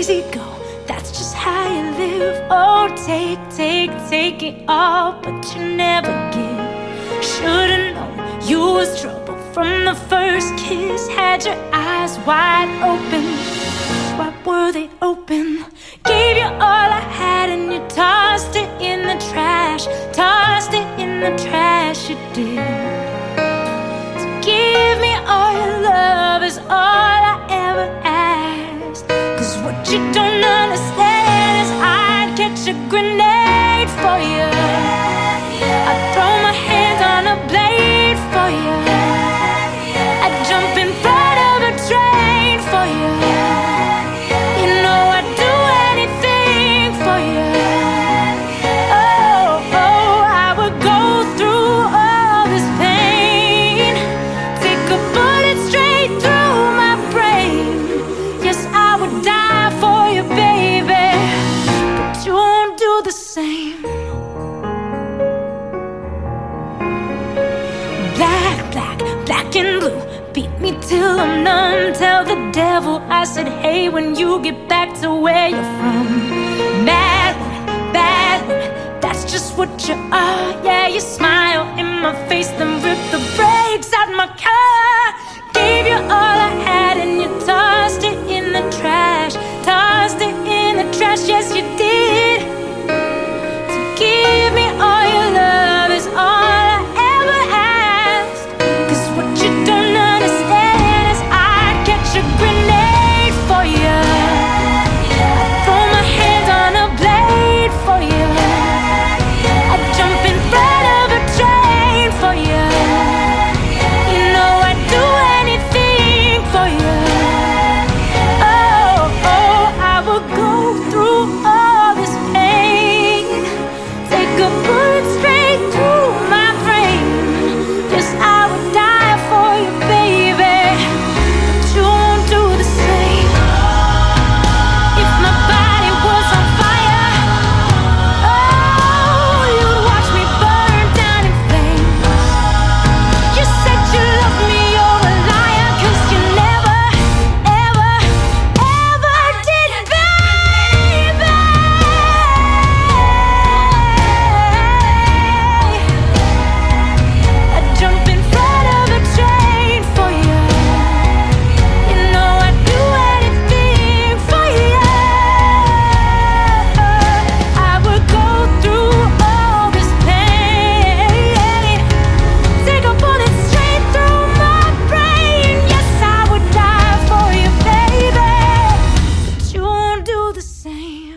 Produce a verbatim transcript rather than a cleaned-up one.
easy go, that's just how you live. Oh, take, take, take it all, but you never give. Should've known you was trouble from the first kiss. Had your eyes wide open, why were they open? Gave you all I had and you tossed it in the trash. Tossed it in the trash, you did. So give me all your love is all I ever asked. Cause what you don't understand is I'd catch a grenade for you. I'd throw my hands on a blade for you. I'd jump in front of a train for you. You know I'd do anything for you. Oh, oh, I would go through all this pain. Take a bullet straight through my brain. Yes, I would die for you, baby, but you won't do the same. Black, black, black and blue, beat me till I'm numb. Tell the devil I said hey when you get back to where you're from. Mad woman, bad woman, that's just what you are. Yeah, you smile in my face, then rip the brakes out my car. Gave you all I had and you tossed it in the trash. Tossed it in the trash, yes you did. So give me all your love is all I ever asked. Cause what you don't understand is I'd catch a grenade for you. I'd throw my hands on a blade for you. I'd jump in front of a train for you. You know I'd do anything for you. Oh, oh, I would go through all this pain. Take a bullet straight through my brain. Yes, I would die for you, baby, but you won't do the same. If my body was on fire, oh, you'd watch me burn down in flames. You said you loved me, you're a liar, cause you never, ever, ever did, baby. I'd jump in front of a train for you. You know I'd do anything for you. I would go through all this pain. Take a bullet straight through my brain. Yes, I would die for you, baby, but you won't do the same.